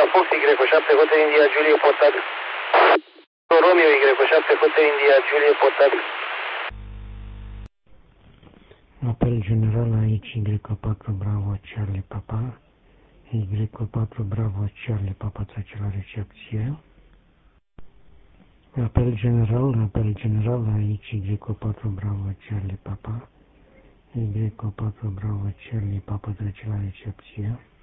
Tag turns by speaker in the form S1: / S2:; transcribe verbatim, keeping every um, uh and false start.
S1: Fox Y șapte Hotel India Julie portabil. Romeo Y șapte Hotel India Julie portabil.
S2: Apel general aici Y patru Bravo Charlie Papa. Y patru Bravo Charlie Papa trece la recepție. Apel general, apel general aici Y patru Bravo Charlie Papa. Y patru Bravo Charlie Papa trece la recepție.